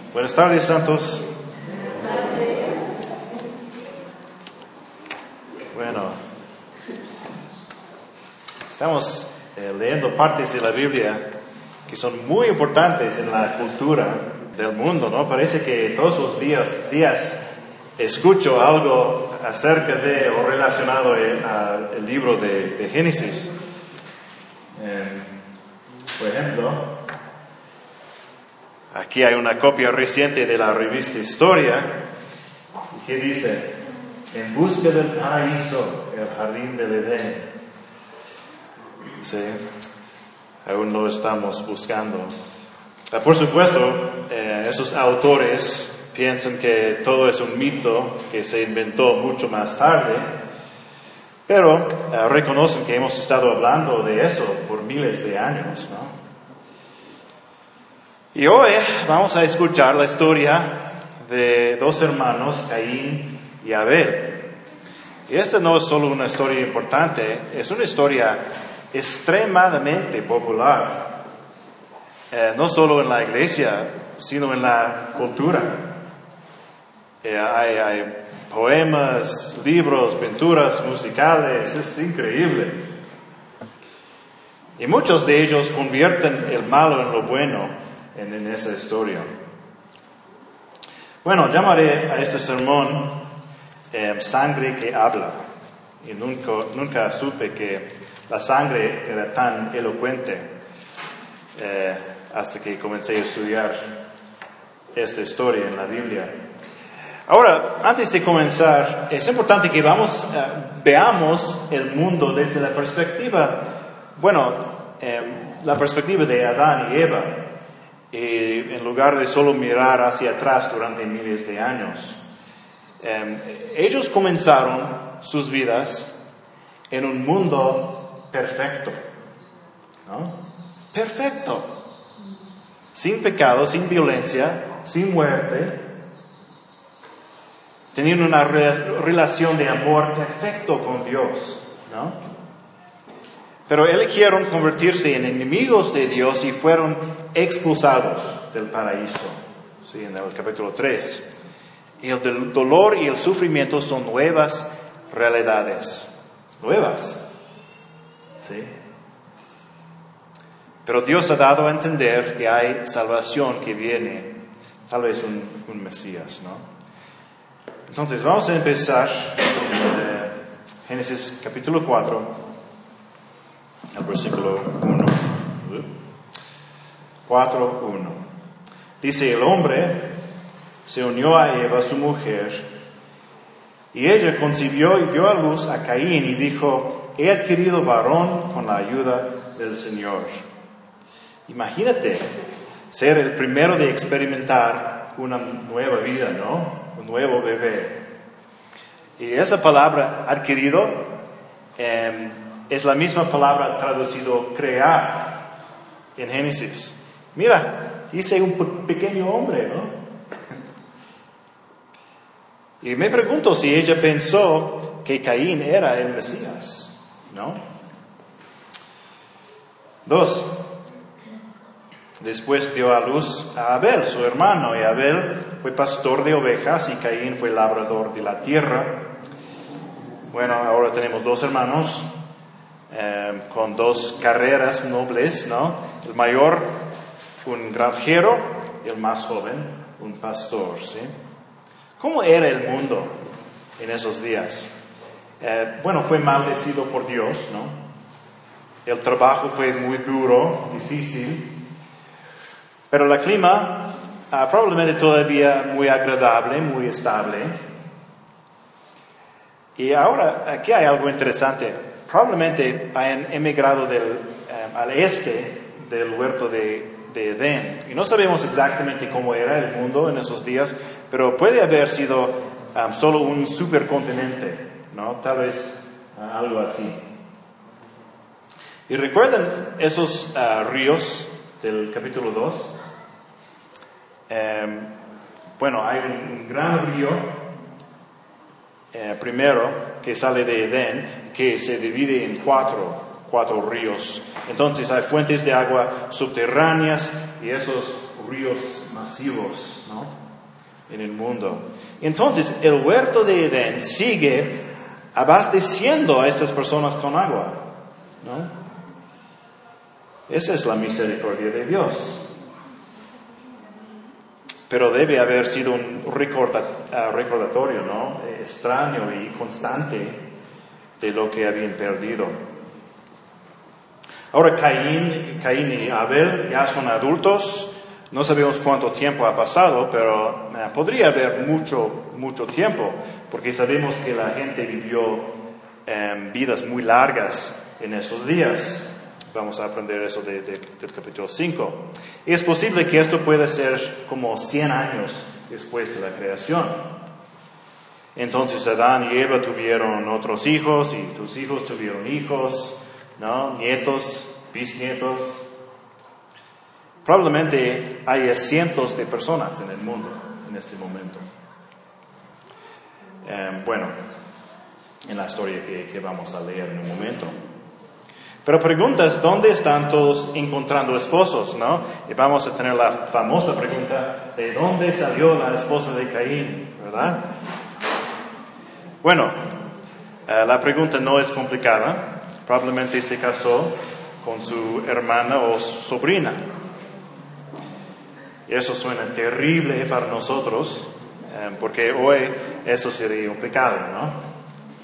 Buenas tardes, santos. Bueno, estamos leyendo partes de la Biblia que son muy importantes en la cultura del mundo, ¿no? Parece que todos los días escucho algo acerca de o relacionado al libro de Génesis. Por ejemplo, aquí hay una copia reciente de la revista Historia que dice: en busca del paraíso, el jardín del Edén. Sí, aún lo estamos buscando. Por supuesto, esos autores piensan que todo es un mito que se inventó mucho más tarde, pero reconocen que hemos estado hablando de eso por miles de años, ¿no? Y hoy vamos a escuchar la historia de dos hermanos, Caín y Abel. Y esta no es solo una historia importante, es una historia extremadamente popular, no solo en la iglesia, sino en la cultura. Hay poemas, libros, pinturas musicales, es increíble. Y muchos de ellos convierten el malo en lo bueno en esa historia. Bueno, llamaré a este sermón Sangre que habla. Y nunca supe que la sangre era tan elocuente hasta que comencé a estudiar esta historia en la Biblia. Ahora, antes de comenzar, es importante que veamos el mundo desde la perspectiva, la perspectiva de Adán y Eva, en lugar de solo mirar hacia atrás durante miles de años. Ellos comenzaron sus vidas en un mundo perfecto, ¿no? Perfecto, sin pecado, sin violencia, sin muerte. Tenían una relación de amor perfecto con Dios, ¿no? Pero eligieron convertirse en enemigos de Dios y fueron expulsados del paraíso, ¿sí? En el capítulo 3. Y el dolor y el sufrimiento son nuevas realidades. Nuevas, ¿sí? Pero Dios ha dado a entender que hay salvación que viene, tal vez un Mesías, ¿no? Entonces, vamos a empezar en Génesis capítulo 4, el versículo 1. 4:1. Dice: el hombre se unió a Eva, su mujer, y ella concibió y dio a luz a Caín y dijo: he adquirido varón con la ayuda del Señor. Imagínate ser el primero de experimentar una nueva vida, ¿no? Un nuevo bebé. Y esa palabra adquirido es la misma palabra traducido crear en Génesis. Mira, hice un pequeño hombre, ¿no? Y me pregunto si ella pensó que Caín era el Mesías, ¿no? 2. Después dio a luz a Abel, su hermano, y Abel fue pastor de ovejas y Caín fue labrador de la tierra. Bueno, ahora tenemos dos hermanos con dos carreras nobles, ¿no? El mayor, un granjero, y el más joven, un pastor, ¿sí? ¿Cómo era el mundo en esos días? Fue maldecido por Dios, ¿no? El trabajo fue muy duro, difícil. Pero el clima probablemente todavía muy agradable, muy estable. Y ahora aquí hay algo interesante. Probablemente hayan emigrado al este del huerto de Edén. Y no sabemos exactamente cómo era el mundo en esos días, pero puede haber sido solo un supercontinente, ¿no? Tal vez algo así. ¿Y recuerdan esos ríos del capítulo 2? Hay un gran río primero que sale de Edén, que se divide en 4 4 ríos. Entonces hay fuentes de agua subterráneas y esos ríos masivos, ¿no?, en el mundo. Entonces el huerto de Edén sigue abasteciendo a estas personas con agua, ¿no? Esa es la misericordia de Dios. Pero debe haber sido un recordatorio, ¿no?, extraño y constante de lo que habían perdido. Ahora Caín y Abel ya son adultos. No sabemos cuánto tiempo ha pasado, pero podría haber mucho tiempo, porque sabemos que la gente vivió vidas muy largas en esos días. Vamos a aprender eso del capítulo 5. Y es posible que esto pueda ser como 100 años después de la creación. Entonces Adán y Eva tuvieron otros hijos, y tus hijos tuvieron hijos, ¿no?, nietos, bisnietos. Probablemente hay cientos de personas en el mundo en este momento. En la historia que vamos a leer en un momento. Pero preguntas, ¿dónde están todos encontrando esposos, no? Y vamos a tener la famosa pregunta, ¿de dónde salió la esposa de Caín, verdad? Bueno, la pregunta no es complicada. Probablemente se casó con su hermana o sobrina. Y eso suena terrible para nosotros, porque hoy eso sería un pecado, ¿no?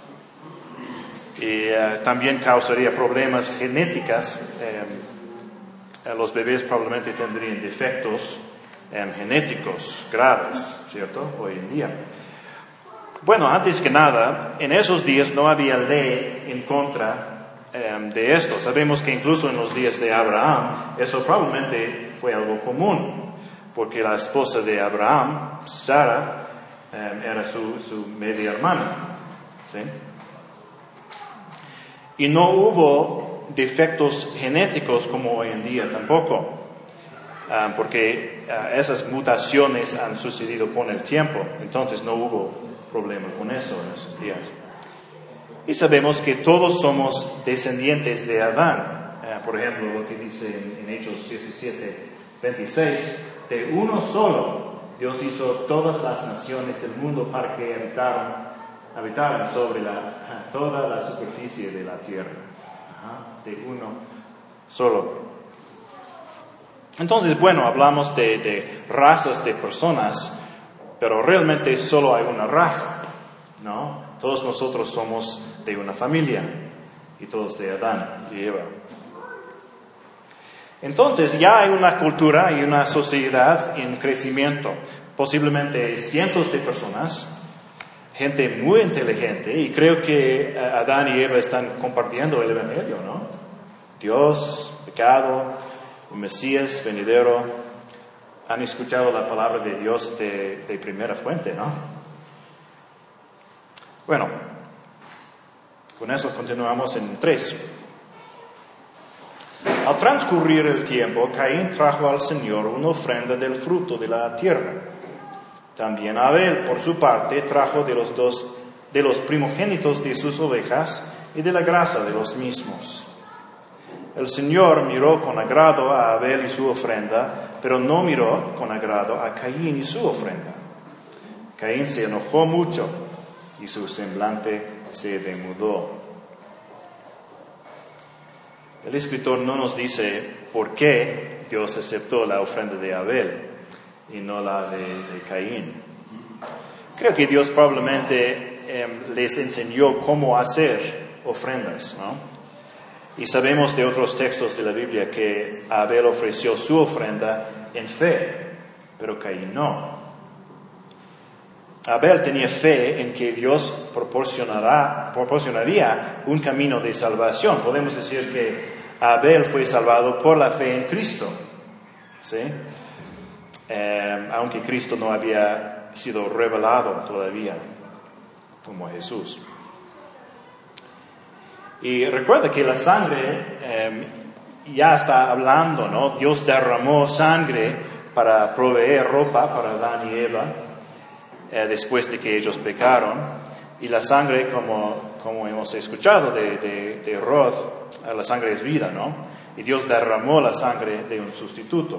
Y también causaría problemas genéticos. Los bebés probablemente tendrían defectos genéticos graves, ¿cierto?, hoy en día. Bueno, antes que nada, en esos días no había ley en contra de esto. Sabemos que incluso en los días de Abraham, eso probablemente fue algo común, porque la esposa de Abraham, Sara, era su media hermana, ¿sí? Y no hubo defectos genéticos como hoy en día tampoco, porque esas mutaciones han sucedido con el tiempo, entonces no hubo problema con eso en esos días. Y sabemos que todos somos descendientes de Adán. Por ejemplo, lo que dice en Hechos 17:26, de uno solo Dios hizo todas las naciones del mundo para que habitaran sobre toda la superficie de la tierra. De uno solo. Entonces, bueno, hablamos de razas de personas, pero realmente solo hay una raza, ¿no? Todos nosotros somos de una familia, y todos de Adán y Eva. Entonces ya hay una cultura y una sociedad en crecimiento, posiblemente cientos de personas, gente muy inteligente, y creo que Adán y Eva están compartiendo el Evangelio, ¿no? Dios, pecado, el Mesías venidero, han escuchado la palabra de Dios de primera fuente, ¿no? Bueno, con eso continuamos en 3. Al transcurrir el tiempo, Caín trajo al Señor una ofrenda del fruto de la tierra. También Abel, por su parte, trajo de los primogénitos de sus ovejas y de la grasa de los mismos. El Señor miró con agrado a Abel y su ofrenda, pero no miró con agrado a Caín y su ofrenda. Caín se enojó mucho y su semblante se demudó. El escritor no nos dice por qué Dios aceptó la ofrenda de Abel y no la de Caín. Creo que Dios probablemente les enseñó cómo hacer ofrendas, ¿no? Y sabemos de otros textos de la Biblia que Abel ofreció su ofrenda en fe, pero Caín no. Abel tenía fe en que Dios proporcionaría un camino de salvación. Podemos decir que Abel fue salvado por la fe en Cristo, ¿sí? Aunque Cristo no había sido revelado todavía como Jesús. Y recuerda que la sangre ya está hablando, ¿no? Dios derramó sangre para proveer ropa para Adán y Eva después de que ellos pecaron. Y la sangre, como como hemos escuchado de Rod, la sangre es vida, ¿no? Y Dios derramó la sangre de un sustituto.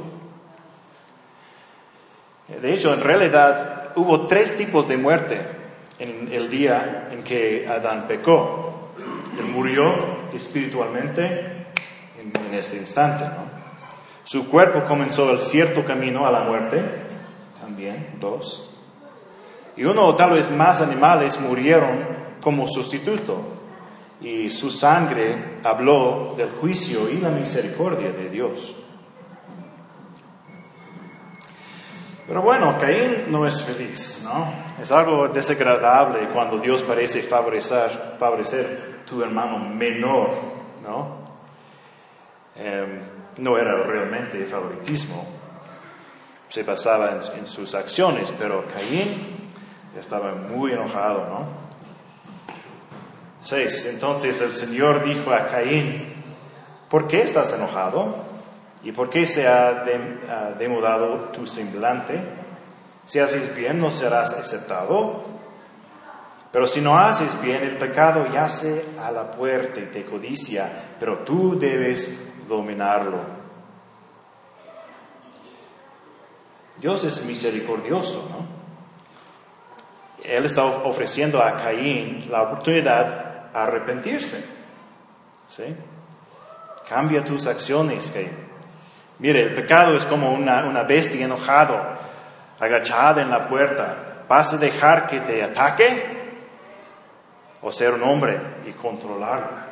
De hecho, en realidad, hubo 3 tipos de muerte en el día en que Adán pecó. Él murió espiritualmente en este instante, ¿no? Su cuerpo comenzó el cierto camino a la muerte, también 2. Y uno o tal vez más animales murieron como sustituto. Y su sangre habló del juicio y la misericordia de Dios. Pero bueno, Caín no es feliz, ¿no? Es algo desagradable cuando Dios parece favorecer tu hermano menor, ¿no? No era realmente favoritismo, se basaba en sus acciones, pero Caín estaba muy enojado, ¿no? 6. Entonces el Señor dijo a Caín: ¿por qué estás enojado? ¿Y por qué se ha demudado tu semblante? Si haces bien, no serás aceptado. Pero si no haces bien, el pecado yace a la puerta y te codicia, pero tú debes dominarlo. Dios es misericordioso, ¿no? Él está ofreciendo a Caín la oportunidad de arrepentirse. ¿Sí? Cambia tus acciones, Caín. Mire, el pecado es como una bestia enojada, agachada en la puerta. ¿Vas a dejar que te ataque? ¿O ser un hombre y controlarla?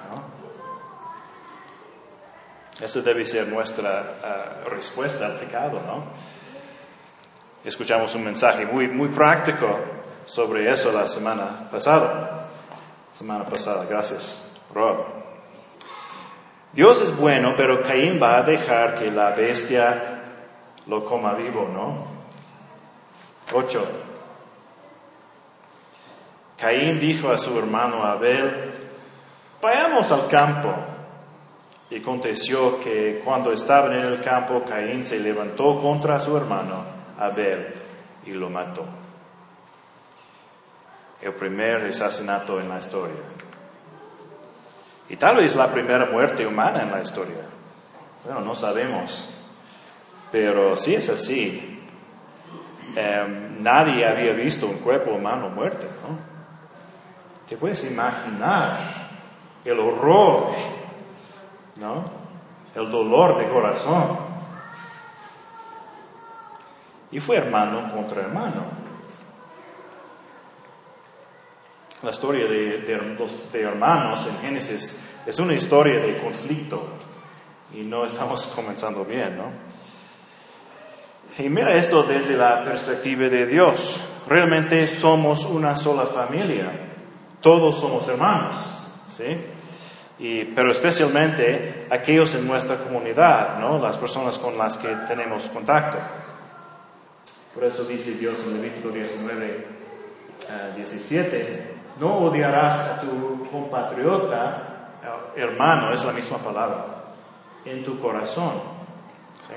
¿No? Esa debe ser nuestra respuesta al pecado, ¿no? Escuchamos un mensaje muy práctico sobre eso la semana pasada. Gracias, Rob. Dios es bueno, pero Caín va a dejar que la bestia lo coma vivo, ¿no? 8. Caín dijo a su hermano Abel: vayamos al campo. Y aconteció que cuando estaban en el campo, Caín se levantó contra su hermano Abel y lo mató. El primer asesinato en la historia. Y tal vez la primera muerte humana en la historia. Bueno, no sabemos. Pero si es así, nadie había visto un cuerpo humano muerto, ¿no? ¿Te puedes imaginar el horror, ¿no? El dolor de corazón. Y fue hermano contra hermano. La historia de hermanos en Génesis es una historia de conflicto. Y no estamos comenzando bien, ¿no? Y mira esto desde la perspectiva de Dios. Realmente somos una sola familia. Todos somos hermanos, ¿sí? Pero especialmente aquellos en nuestra comunidad, ¿no? Las personas con las que tenemos contacto. Por eso dice Dios en Levítico 19, 17, no odiarás a tu compatriota, hermano, es la misma palabra, en tu corazón. ¿Sí?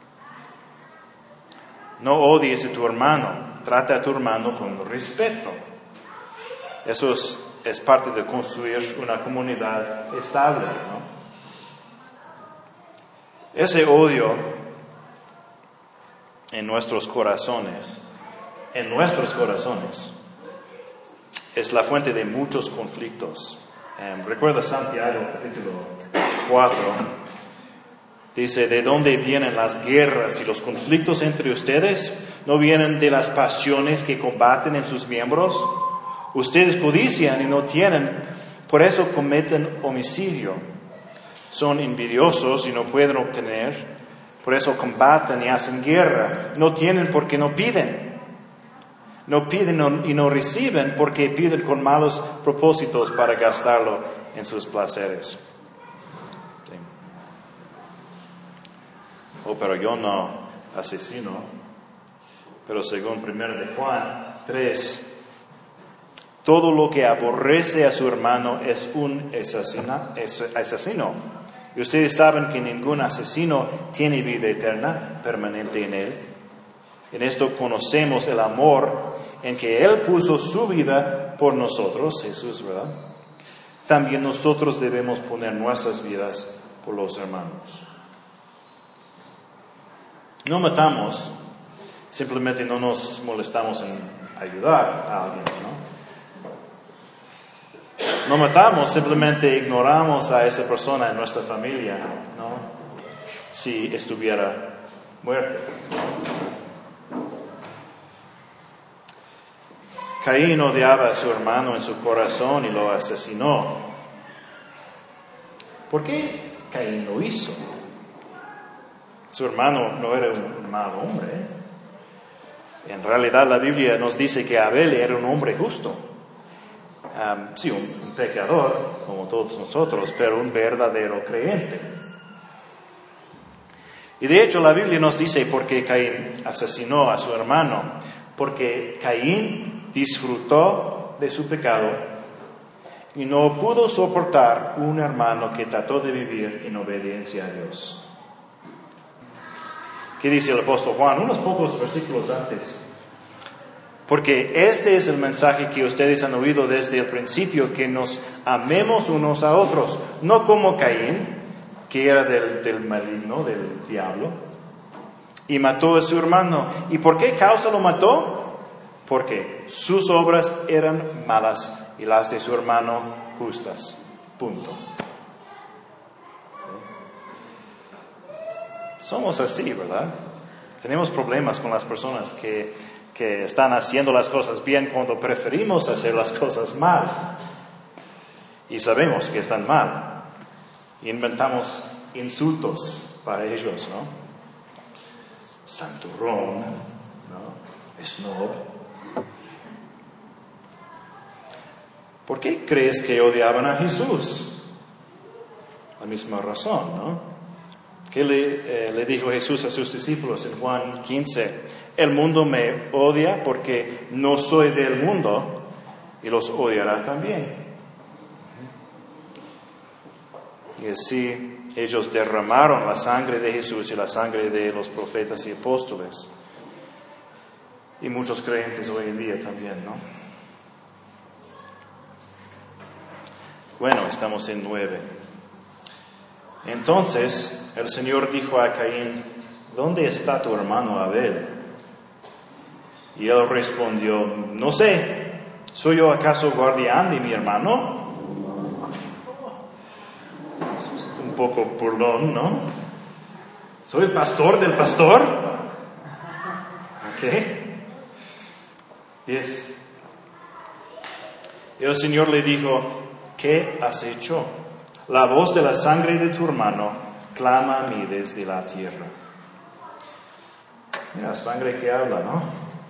No odies a tu hermano, trata a tu hermano con respeto. Eso es parte de construir una comunidad estable, ¿no? Ese odio en nuestros corazones, es la fuente de muchos conflictos. Recuerda Santiago, capítulo 4, dice: ¿de dónde vienen las guerras y los conflictos entre ustedes? ¿No vienen de las pasiones que combaten en sus miembros? Ustedes codician y no tienen, por eso cometen homicidio. Son envidiosos y no pueden obtener, por eso combaten y hacen guerra. No tienen porque no piden. No piden y no reciben porque piden con malos propósitos para gastarlo en sus placeres. Sí. Oh, pero yo no asesino. Pero según 1 de Juan 3, todo lo que aborrece a su hermano es un asesino. Y ustedes saben que ningún asesino tiene vida eterna permanente en él. En esto conocemos el amor en que Él puso su vida por nosotros, Jesús, ¿verdad? también nosotros debemos poner nuestras vidas por los hermanos. No matamos, simplemente no nos molestamos en ayudar a alguien, ¿no? No matamos, simplemente ignoramos a esa persona en nuestra familia, ¿no? Si estuviera muerta. Caín odiaba a su hermano en su corazón y lo asesinó. ¿Por qué Caín lo hizo? Su hermano no era un mal hombre. En realidad la Biblia nos dice que Abel era un hombre justo. Sí, un pecador, como todos nosotros, pero un verdadero creyente. Y de hecho la Biblia nos dice por qué Caín asesinó a su hermano. Porque Caín disfrutó de su pecado y no pudo soportar un hermano que trató de vivir en obediencia a Dios. ¿Qué dice el apóstol Juan? Unos pocos versículos antes. Porque este es el mensaje que ustedes han oído desde el principio, que nos amemos unos a otros, no como Caín, que era del maligno, del diablo, y mató a su hermano. ¿Y por qué causa lo mató? Porque sus obras eran malas y las de su hermano justas. Punto. ¿Sí? Somos así, ¿verdad? Tenemos problemas con las personas que están haciendo las cosas bien cuando preferimos hacer las cosas mal. Y sabemos que están mal. Y inventamos insultos para ellos, ¿no? Santurrón, ¿no? Snob. ¿Por qué crees que odiaban a Jesús? La misma razón, ¿no? ¿Qué le dijo Jesús a sus discípulos en Juan 15? El mundo me odia porque no soy del mundo y los odiará también. Y así ellos derramaron la sangre de Jesús y la sangre de los profetas y apóstoles. Y muchos creyentes hoy en día también, ¿no? Bueno, estamos en 9. Entonces el Señor dijo a Caín, ¿dónde está tu hermano Abel? Y él respondió, no sé, ¿soy yo acaso guardián de mi hermano? Es un poco burlón, ¿no? ¿Soy el pastor del pastor? ¿Ok? 10. Y el Señor le dijo, ¿qué has hecho? La voz de la sangre de tu hermano clama a mí desde la tierra. Mira, sangre que habla, ¿no?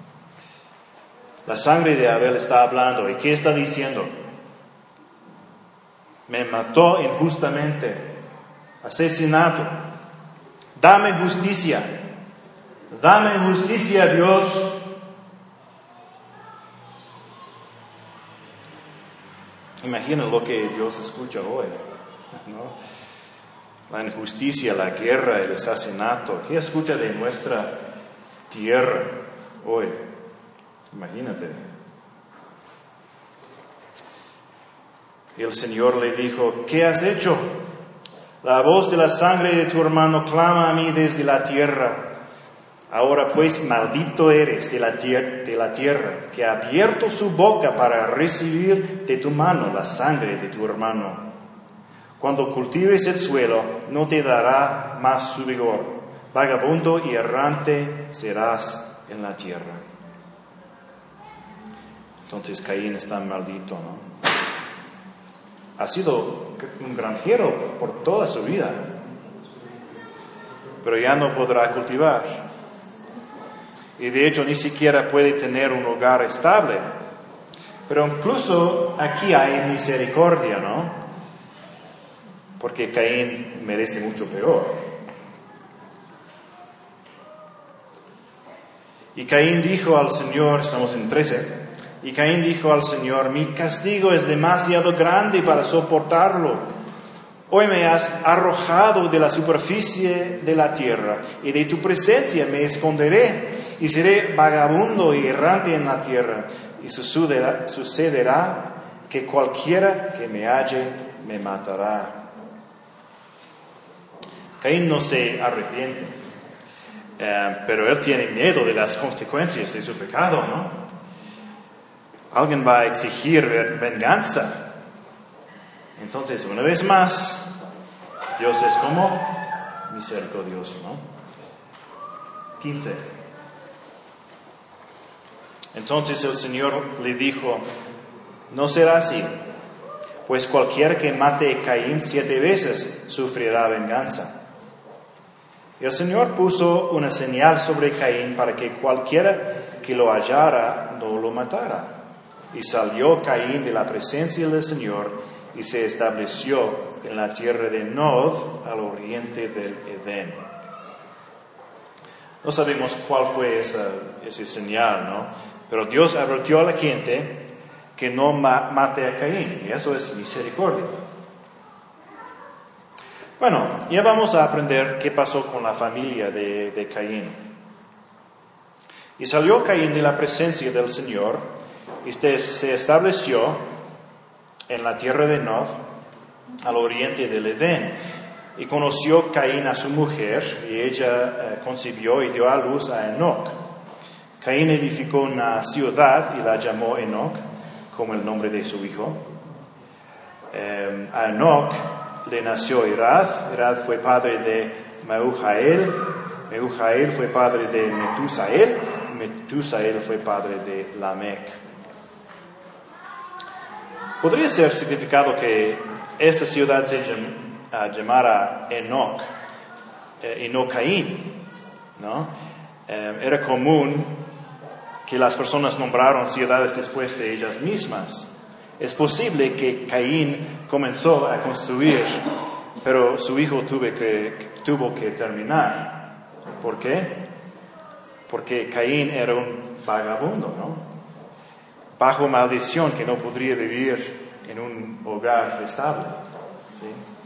La sangre de Abel está hablando. ¿Y qué está diciendo? Me mató injustamente. Asesinato. Dame justicia. Dame justicia, Dios. Imagina lo que Dios escucha hoy, ¿no? La injusticia, la guerra, el asesinato. ¿Qué escucha de nuestra tierra hoy? Imagínate. Y el Señor le dijo, ¿qué has hecho? La voz de la sangre de tu hermano clama a mí desde la tierra. Ahora pues maldito eres de la tierra, que ha abierto su boca para recibir de tu mano la sangre de tu hermano. Cuando cultives el suelo, no te dará más su vigor. Vagabundo y errante serás en la tierra. Entonces Caín está maldito, ¿no? Ha sido un granjero por toda su vida, pero ya no podrá cultivar. Y de hecho ni siquiera puede tener un hogar estable. Pero incluso aquí hay misericordia, ¿no? Porque Caín merece mucho peor. Y Caín dijo al Señor, estamos en 13, y Caín dijo al Señor, mi castigo es demasiado grande para soportarlo. Hoy me has arrojado de la superficie de la tierra, y de tu presencia me esconderé, y seré vagabundo y errante en la tierra. Y sucederá que cualquiera que me halle me matará. Caín no se arrepiente, pero él tiene miedo de las consecuencias de su pecado, ¿no? Alguien va a exigir venganza. Entonces, una vez más, Dios es como misericordioso, ¿no? 15. Entonces el Señor le dijo: no será así, pues cualquiera que mate a Caín 7 veces sufrirá venganza. Y el Señor puso una señal sobre Caín para que cualquiera que lo hallara no lo matara. Y salió Caín de la presencia del Señor y se estableció en la tierra de Nod, al oriente del Edén. No sabemos cuál fue ese señal, ¿no? Pero Dios advirtió a la gente que no mate a Caín, y eso es misericordia. Bueno, ya vamos a aprender qué pasó con la familia de Caín. Y salió Caín de la presencia del Señor y se estableció en la tierra de Nod, al oriente del Edén. Y conoció Caín a su mujer, y ella concibió y dio a luz a Enoc. Caín edificó una ciudad y la llamó Enoc, como el nombre de su hijo. A Enoc le nació Irad. Irad fue padre de Mehujael. Mehujael fue padre de Metusael. Metusael fue padre de Lamec. Podría ser significado que esta ciudad se llamara Enoc y no Caín, ¿no? Era común que las personas nombraron ciudades después de ellas mismas. Es posible que Caín comenzó a construir, pero su hijo tuvo que terminar. ¿Por qué? Porque Caín era un vagabundo, ¿no? Bajo maldición, que no podría vivir en un hogar estable. ¿Sí?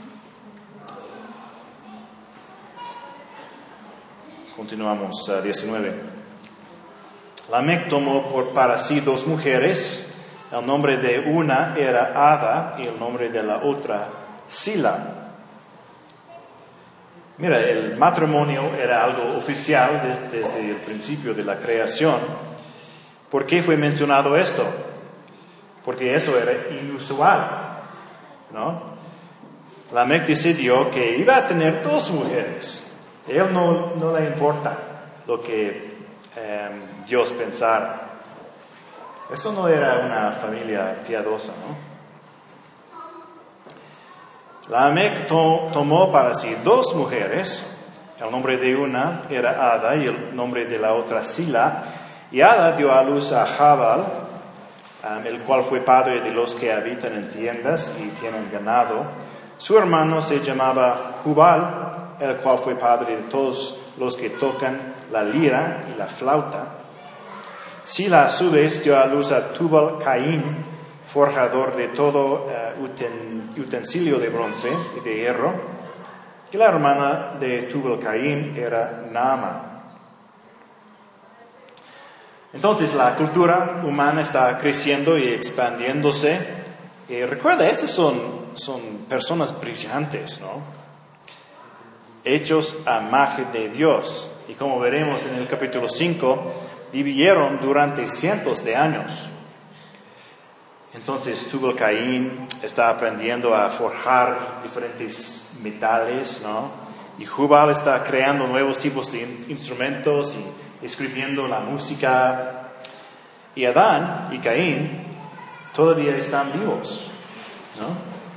Continuamos, 19. Lamec tomó para sí 2 mujeres. El nombre de una era Ada y el nombre de la otra Sila. Mira, el matrimonio era algo oficial desde el principio de la creación. ¿Por qué fue mencionado esto? Porque eso era inusual, ¿no? Lamec decidió que iba a tener 2 mujeres. A él no le importa lo que Dios pensara. Eso no era una familia piadosa, ¿no? Lamec tomó para sí 2 mujeres. El nombre de una era Ada y el nombre de la otra Sila. Y Ada dio a luz a Jabal, el cual fue padre de los que habitan en tiendas y tienen ganado. Su hermano se llamaba Jubal, el cual fue padre de todos los que tocan la lira y la flauta. Sila a su vez dio a luz a Tubal Caín, forjador de todo utensilio de bronce y de hierro. Y la hermana de Tubal Caín era Naama. Entonces la cultura humana está creciendo y expandiéndose. Y recuerda, estas son personas brillantes, ¿no? Hechos a imagen de Dios. Y como veremos en el capítulo 5, vivieron durante cientos de años. Entonces Tubal Caín está aprendiendo a forjar diferentes metales, ¿no? Y Jubal está creando nuevos tipos de instrumentos y escribiendo la música. Y Adán y Caín todavía están vivos, ¿no?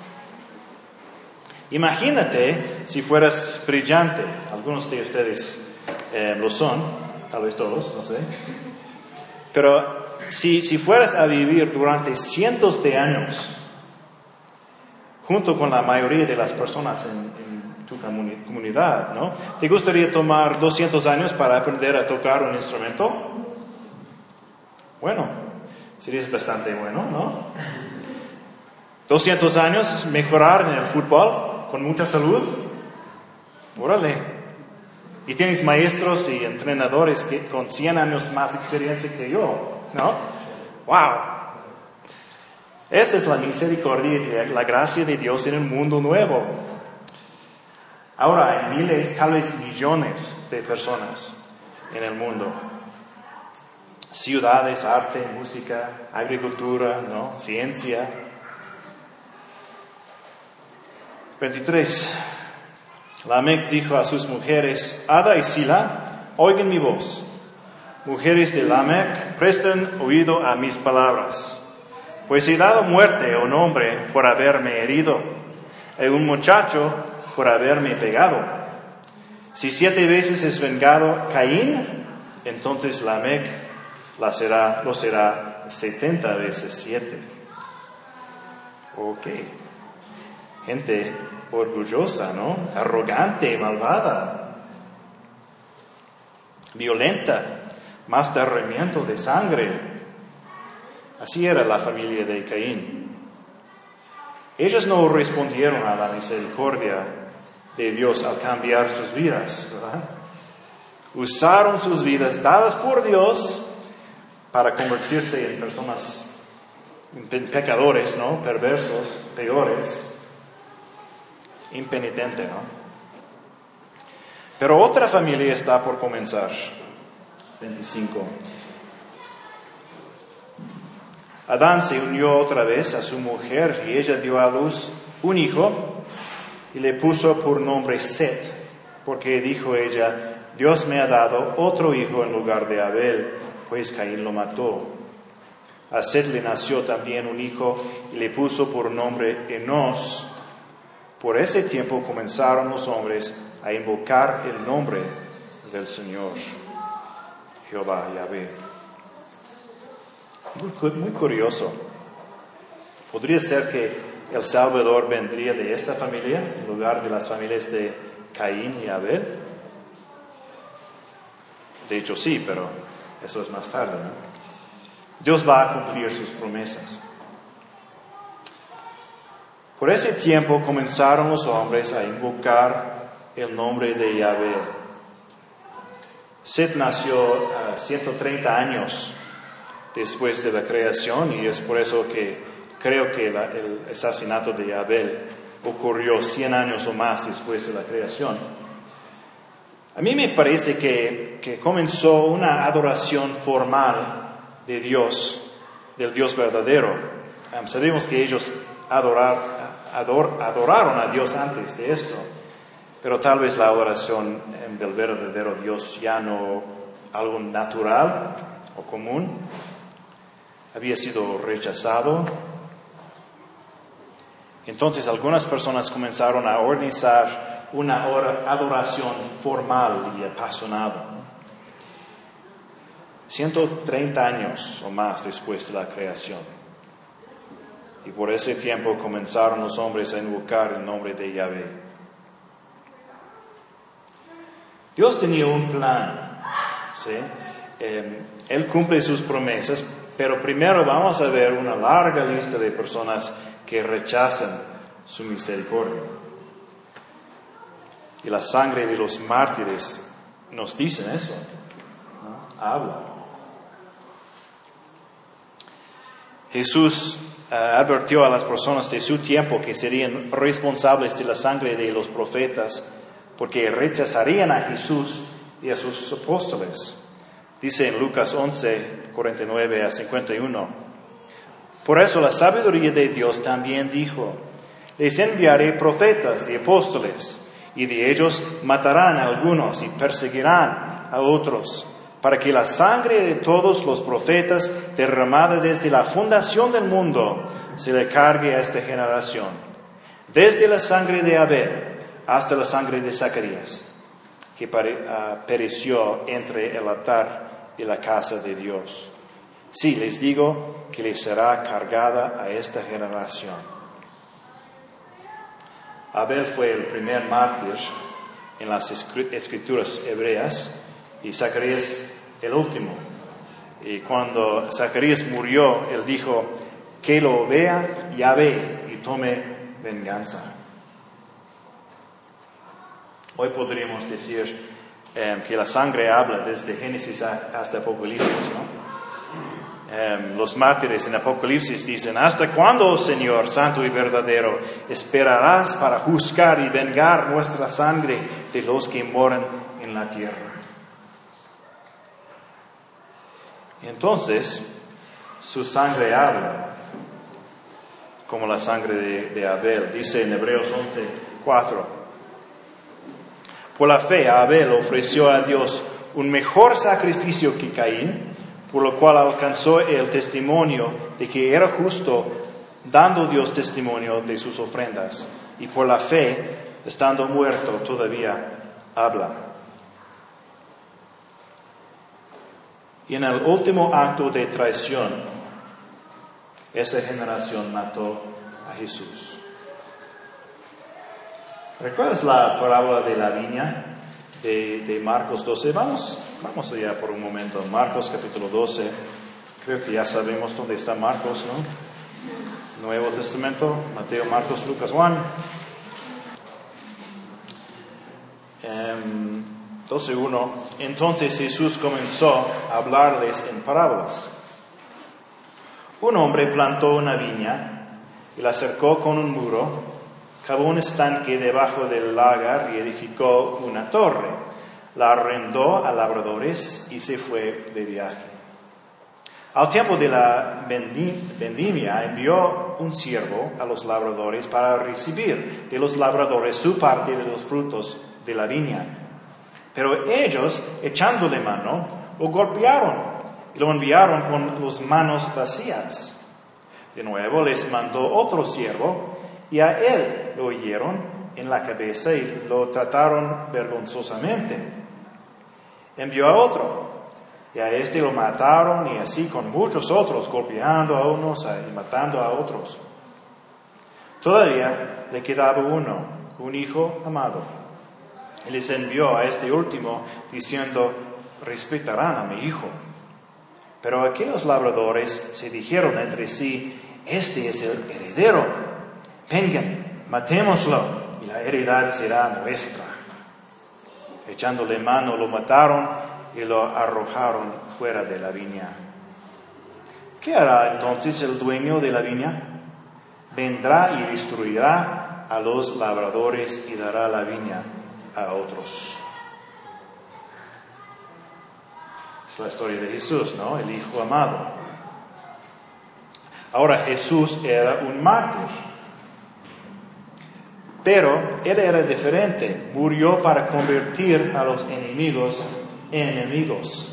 Imagínate si fueras brillante. Algunos de ustedes lo son, tal vez todos, no sé. Pero si fueras a vivir durante cientos de años, junto con la mayoría de las personas en tu comunidad, ¿no? ¿Te gustaría tomar 200 años para aprender a tocar un instrumento? Bueno, sería bastante bueno, ¿no? 200 años mejorar en el fútbol con mucha salud. Órale. Y tienes maestros y entrenadores con 100 años más experiencia que yo, ¿no? ¡Wow! Esta es la misericordia y la gracia de Dios en el mundo nuevo. Ahora hay miles, tal vez millones de personas en el mundo. Ciudades, arte, música, agricultura, ¿no? Ciencia. 23. Lamec dijo a sus mujeres, Ada y Sila, oigan mi voz. Mujeres de Lamec, presten oído a mis palabras. Pues he dado muerte a un hombre por haberme herido, a un muchacho por haberme pegado. Si 7 veces es vengado Caín, entonces Lamec lo será 70 veces 7. Ok. Gente orgullosa, ¿no? Arrogante, malvada, violenta, más derramamiento de sangre. Así era la familia de Caín. Ellos no respondieron a la misericordia de Dios al cambiar sus vidas, ¿verdad? Usaron sus vidas dadas por Dios para convertirse en personas, en pecadores, ¿no? Perversos, peores, impenitentes, ¿no? Pero otra familia está por comenzar. 25. Adán se unió otra vez a su mujer y ella dio a luz un hijo y le puso por nombre Set, porque dijo ella, Dios me ha dado otro hijo en lugar de Abel, pues Caín lo mató. A Set le nació también un hijo y le puso por nombre Enos. Por ese tiempo comenzaron los hombres a invocar el nombre del Señor, Jehová Yahvé. Muy curioso. ¿Podría ser que el Salvador vendría de esta familia en lugar de las familias de Caín y Abel? De hecho sí, pero eso es más tarde, ¿no? Dios va a cumplir sus promesas. Por ese tiempo comenzaron los hombres a invocar el nombre de Yahvé. Set nació a 130 años después de la creación y es por eso que creo que el asesinato de Abel ocurrió 100 años o más después de la creación. A mí me parece que comenzó una adoración formal de Dios, del Dios verdadero. Sabemos que ellos adoraron a Dios antes de esto, pero tal vez la adoración del verdadero Dios ya no algo natural o común. Había sido rechazado. Entonces algunas personas comenzaron a organizar una adoración formal y apasionada. 130 años o más después de la creación. Y por ese tiempo comenzaron los hombres a invocar el nombre de Yahvé. Dios tenía un plan, ¿sí? Él cumple sus promesas, pero primero vamos a ver una larga lista de personas que rechazan su misericordia. Y la sangre de los mártires nos dice eso, ¿no? Habla. Jesús advirtió a las personas de su tiempo que serían responsables de la sangre de los profetas porque rechazarían a Jesús y a sus apóstoles. Dice en Lucas 11, 49 a 51. Por eso la sabiduría de Dios también dijo, les enviaré profetas y apóstoles, y de ellos matarán a algunos y perseguirán a otros, para que la sangre de todos los profetas derramada desde la fundación del mundo se le cargue a esta generación, desde la sangre de Abel hasta la sangre de Zacarías, que pereció entre el altar y la casa de Dios. Sí, les digo que les será cargada a esta generación. Abel fue el primer mártir en las escrituras hebreas y Zacarías el último. Y cuando Zacarías murió, él dijo, que lo vea Yahvé y tome venganza. Hoy podríamos decir que la sangre habla desde Génesis hasta Apocalipsis, ¿no? Los mártires en Apocalipsis dicen: ¿hasta cuándo, oh Señor, santo y verdadero, esperarás para juzgar y vengar nuestra sangre de los que moran en la tierra? Entonces, su sangre habla, como la sangre de Abel. Dice en Hebreos 11:4: por la fe Abel ofreció a Dios un mejor sacrificio que Caín, por lo cual alcanzó el testimonio de que era justo, dando Dios testimonio de sus ofrendas. Y por la fe, estando muerto, todavía habla. Y en el último acto de traición, esa generación mató a Jesús. ¿Recuerdas la parábola de la viña de Marcos 12? Vamos allá por un momento. Marcos capítulo 12. Creo que ya sabemos dónde está Marcos, ¿no? Nuevo Testamento, Mateo, Marcos, Lucas, Juan. 12:1. Entonces Jesús comenzó a hablarles en parábolas. Un hombre plantó una viña y la cercó con un muro, cavó un estanque debajo del lagar y edificó una torre. La arrendó a labradores y se fue de viaje. Al tiempo de la vendimia envió un siervo a los labradores para recibir de los labradores su parte de los frutos de la viña. Pero ellos, echándole mano, lo golpearon y lo enviaron con las manos vacías. De nuevo les mandó otro siervo, y a él lo hirieron en la cabeza y lo trataron vergonzosamente. Envió a otro, y a este lo mataron, y así con muchos otros, golpeando a unos y matando a otros. Todavía le quedaba uno, un hijo amado. Y les envió a este último, diciendo: respetarán a mi hijo. Pero aquellos labradores se dijeron entre sí: este es el heredero. Vengan, matémoslo, y la heredad será nuestra. Echándole mano, lo mataron y lo arrojaron fuera de la viña. ¿Qué hará entonces el dueño de la viña? Vendrá y destruirá a los labradores y dará la viña a otros. Es la historia de Jesús, ¿no? El Hijo amado. Ahora, Jesús era un mártir, pero él era diferente. Murió para convertir a los enemigos en enemigos.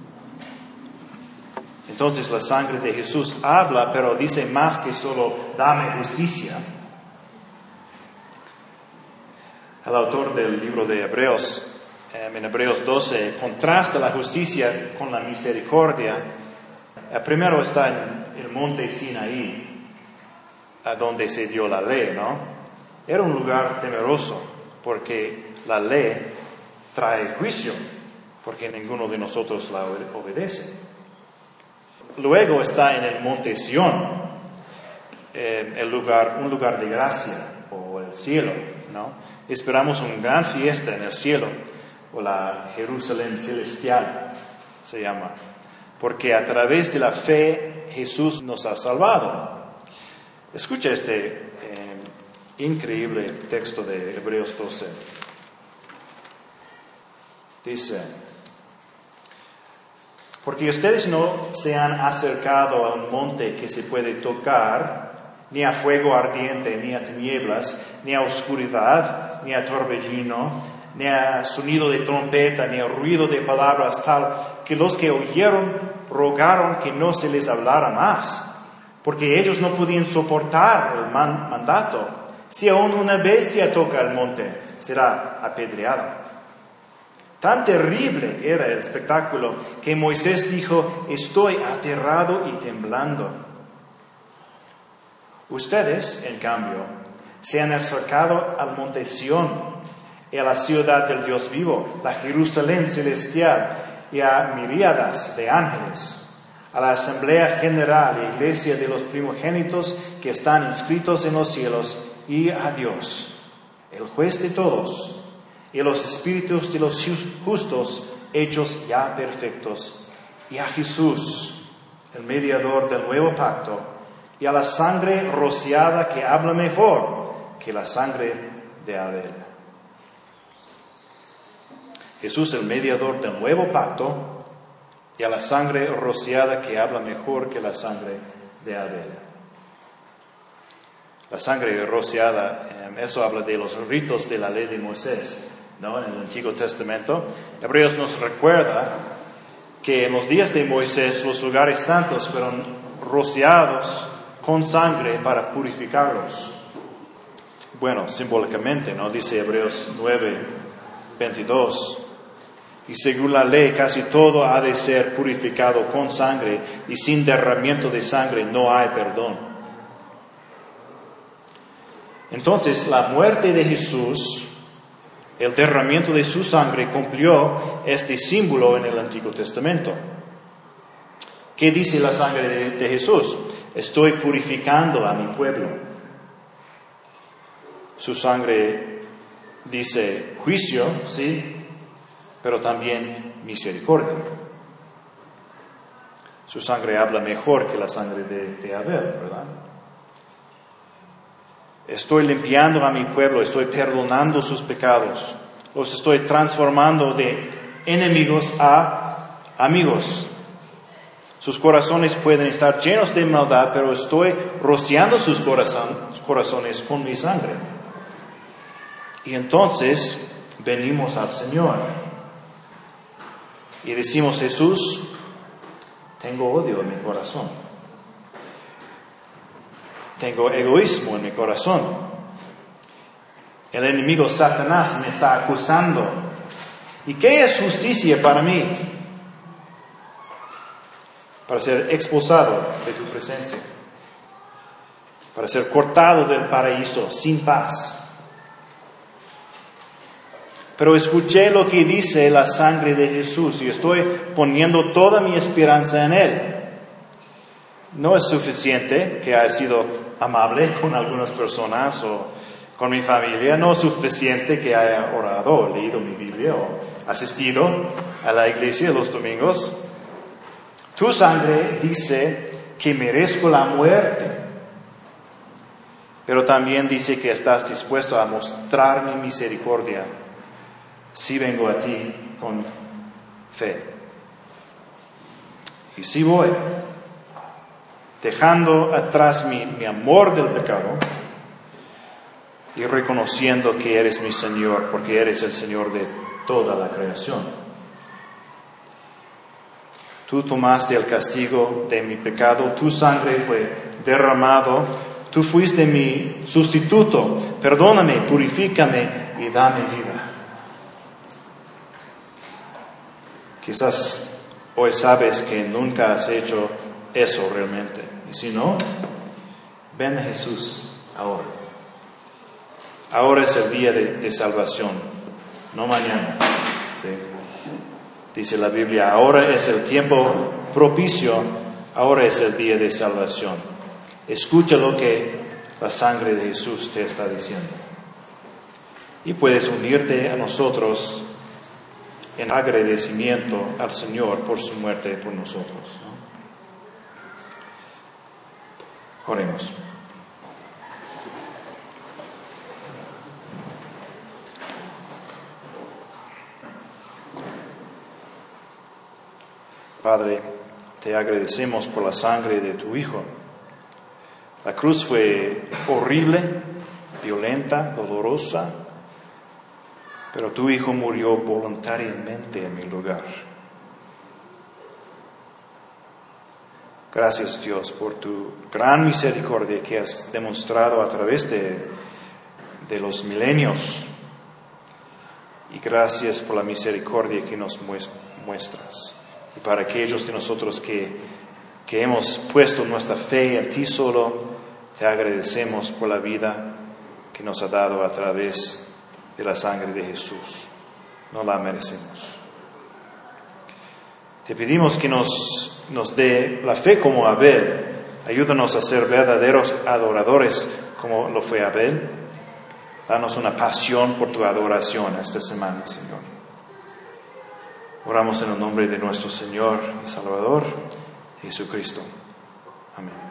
Entonces la sangre de Jesús habla, pero dice más que solo dame justicia. El autor del libro de Hebreos, en Hebreos 12, contrasta la justicia con la misericordia. Primero está en el monte Sinaí, a donde se dio la ley, ¿no? Era un lugar temeroso, porque la ley trae juicio, porque ninguno de nosotros la obedece. Luego está en el monte Sión, un lugar de gracia, o el cielo, ¿no? Esperamos una gran fiesta en el cielo, o la Jerusalén celestial se llama, porque a través de la fe Jesús nos ha salvado. Escucha este increíble texto de Hebreos 12. Dice: porque ustedes no se han acercado a un monte que se puede tocar, ni a fuego ardiente, ni a tinieblas, ni a oscuridad, ni a torbellino, ni a sonido de trompeta, ni a ruido de palabras, tal que los que oyeron rogaron que no se les hablara más, porque ellos no podían soportar el mandato. Si aún una bestia toca el monte, será apedreada. Tan terrible era el espectáculo que Moisés dijo: estoy aterrado y temblando. Ustedes, en cambio, se han acercado al monte Sión y a la ciudad del Dios vivo, la Jerusalén celestial, y a miríadas de ángeles, a la asamblea general y iglesia de los primogénitos que están inscritos en los cielos, y a Dios, el juez de todos, y los espíritus de los justos hechos ya perfectos, y a Jesús, el mediador del nuevo pacto, y a la sangre rociada que habla mejor que la sangre de Abel. Jesús, el mediador del nuevo pacto, y a la sangre rociada que habla mejor que la sangre de Abel. La sangre rociada, eso habla de los ritos de la ley de Moisés, ¿no? En el Antiguo Testamento. Hebreos nos recuerda que en los días de Moisés los lugares santos fueron rociados con sangre para purificarlos. Bueno, simbólicamente, ¿no? Dice Hebreos 9:22. Y según la ley, casi todo ha de ser purificado con sangre, y sin derramamiento de sangre no hay perdón. Entonces, la muerte de Jesús, el derramamiento de su sangre, cumplió este símbolo en el Antiguo Testamento. ¿Qué dice la sangre de Jesús? Estoy purificando a mi pueblo. Su sangre dice juicio, sí, pero también misericordia. Su sangre habla mejor que la sangre de Abel, ¿verdad? Estoy limpiando a mi pueblo, estoy perdonando sus pecados, los estoy transformando de enemigos a amigos. Sus corazones pueden estar llenos de maldad, pero estoy rociando sus corazones con mi sangre. Y entonces venimos al Señor y decimos: Jesús, tengo odio en mi corazón. Tengo egoísmo en mi corazón. El enemigo Satanás me está acusando. ¿Y qué es justicia para mí? Para ser expulsado de tu presencia. Para ser cortado del paraíso sin paz. Pero escuché lo que dice la sangre de Jesús y estoy poniendo toda mi esperanza en Él. No es suficiente que haya sido amable con algunas personas o con mi familia. No es suficiente que haya orado, leído mi Biblia o asistido a la iglesia los domingos. Tu sangre dice que merezco la muerte, pero también dice que estás dispuesto a mostrarme misericordia si vengo a ti con fe. Y si voy, dejando atrás mi amor del pecado y reconociendo que eres mi Señor, porque eres el Señor de toda la creación. Tú tomaste el castigo de mi pecado, tu sangre fue derramado, tú fuiste mi sustituto. Perdóname, purifícame y dame vida. Quizás hoy sabes que nunca has hecho eso realmente. Y si no, ven a Jesús ahora. Ahora es el día de salvación, no mañana. ¿Sí? Dice la Biblia, ahora es el tiempo propicio, ahora es el día de salvación. Escucha lo que la sangre de Jesús te está diciendo. Y puedes unirte a nosotros en agradecimiento al Señor por su muerte por nosotros, ¿no? Oremos. Padre, te agradecemos por la sangre de tu Hijo. La cruz fue horrible, violenta, dolorosa, pero tu Hijo murió voluntariamente en mi lugar. Gracias, Dios, por tu gran misericordia que has demostrado a través de los milenios. Y gracias por la misericordia que nos muestras. Y para aquellos de nosotros que hemos puesto nuestra fe en ti solo, te agradecemos por la vida que nos ha dado a través de la sangre de Jesús. No la merecemos. Te pedimos que nos dé la fe como Abel. Ayúdanos a ser verdaderos adoradores como lo fue Abel. Danos una pasión por tu adoración esta semana, Señor. Oramos en el nombre de nuestro Señor y Salvador, Jesucristo. Amén.